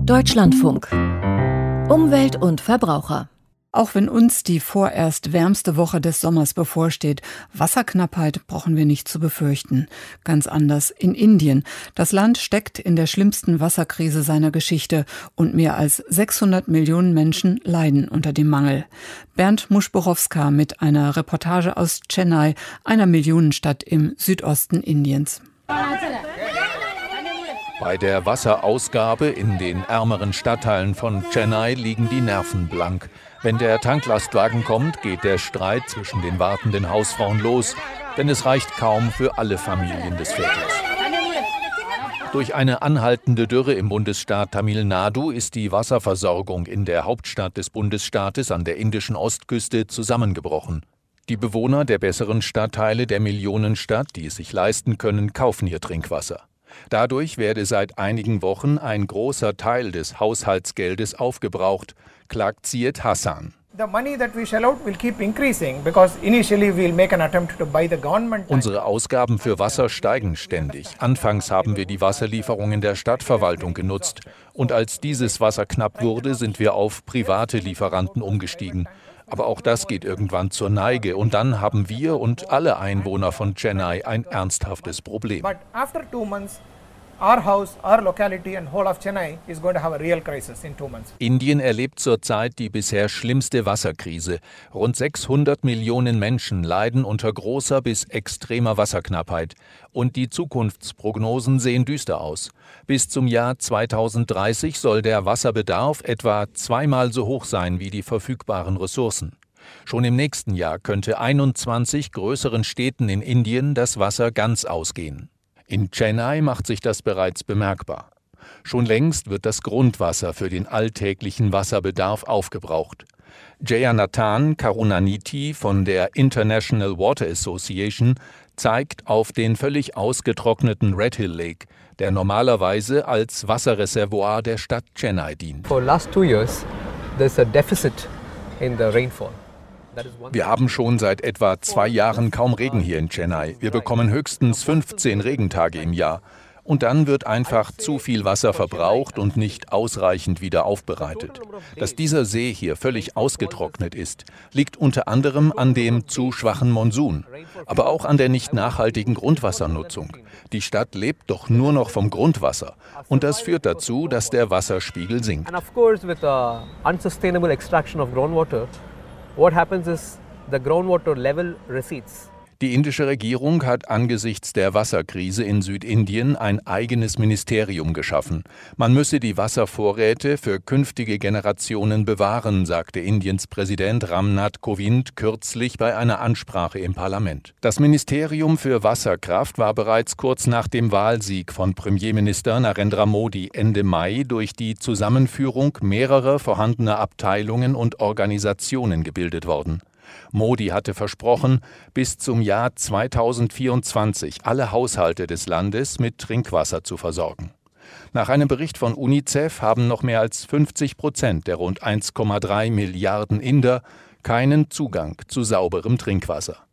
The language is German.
Deutschlandfunk. Umwelt und Verbraucher. Auch wenn uns die vorerst wärmste Woche des Sommers bevorsteht, Wasserknappheit brauchen wir nicht zu befürchten. Ganz anders in Indien. Das Land steckt in der schlimmsten Wasserkrise seiner Geschichte und mehr als 600 Millionen Menschen leiden unter dem Mangel. Bernd Muschborowska mit einer Reportage aus Chennai, einer Millionenstadt im Südosten Indiens. Bei der Wasserausgabe in den ärmeren Stadtteilen von Chennai liegen die Nerven blank. Wenn der Tanklastwagen kommt, geht der Streit zwischen den wartenden Hausfrauen los, denn es reicht kaum für alle Familien des Viertels. Durch eine anhaltende Dürre im Bundesstaat Tamil Nadu ist die Wasserversorgung in der Hauptstadt des Bundesstaates an der indischen Ostküste zusammengebrochen. Die Bewohner der besseren Stadtteile der Millionenstadt, die es sich leisten können, kaufen ihr Trinkwasser. Dadurch werde seit einigen Wochen ein großer Teil des Haushaltsgeldes aufgebraucht, klagt Syed Hassan. Unsere Ausgaben für Wasser steigen ständig. Anfangs haben wir die Wasserlieferungen der Stadtverwaltung genutzt. Und als dieses Wasser knapp wurde, sind wir auf private Lieferanten umgestiegen. Aber auch das geht irgendwann zur Neige. Und dann haben wir und alle Einwohner von Chennai ein ernsthaftes Problem. Indien erlebt zurzeit die bisher schlimmste Wasserkrise. Rund 600 Millionen Menschen leiden unter großer bis extremer Wasserknappheit. Und die Zukunftsprognosen sehen düster aus. Bis zum Jahr 2030 soll der Wasserbedarf etwa zweimal so hoch sein wie die verfügbaren Ressourcen. Schon im nächsten Jahr könnte 21 größeren Städten in Indien das Wasser ganz ausgehen. In Chennai macht sich das bereits bemerkbar. Schon längst wird das Grundwasser für den alltäglichen Wasserbedarf aufgebraucht. Jayanthan Karunanidhi von der International Water Association zeigt auf den völlig ausgetrockneten Red Hill Lake, der normalerweise als Wasserreservoir der Stadt Chennai dient. For last 2 years, there's a deficit in the rainfall. Wir haben schon seit etwa 2 Jahren kaum Regen hier in Chennai. Wir bekommen höchstens 15 Regentage im Jahr. Und dann wird einfach zu viel Wasser verbraucht und nicht ausreichend wieder aufbereitet. Dass dieser See hier völlig ausgetrocknet ist, liegt unter anderem an dem zu schwachen Monsun, aber auch an der nicht nachhaltigen Grundwassernutzung. Die Stadt lebt doch nur noch vom Grundwasser und das führt dazu, dass der Wasserspiegel sinkt. What happens is the groundwater level recedes. Die indische Regierung hat angesichts der Wasserkrise in Südindien ein eigenes Ministerium geschaffen. Man müsse die Wasservorräte für künftige Generationen bewahren, sagte Indiens Präsident Ramnath Kovind kürzlich bei einer Ansprache im Parlament. Das Ministerium für Wasserkraft war bereits kurz nach dem Wahlsieg von Premierminister Narendra Modi Ende Mai durch die Zusammenführung mehrerer vorhandener Abteilungen und Organisationen gebildet worden. Modi hatte versprochen, bis zum Jahr 2024 alle Haushalte des Landes mit Trinkwasser zu versorgen. Nach einem Bericht von UNICEF haben noch mehr als 50% der rund 1,3 Milliarden Inder keinen Zugang zu sauberem Trinkwasser.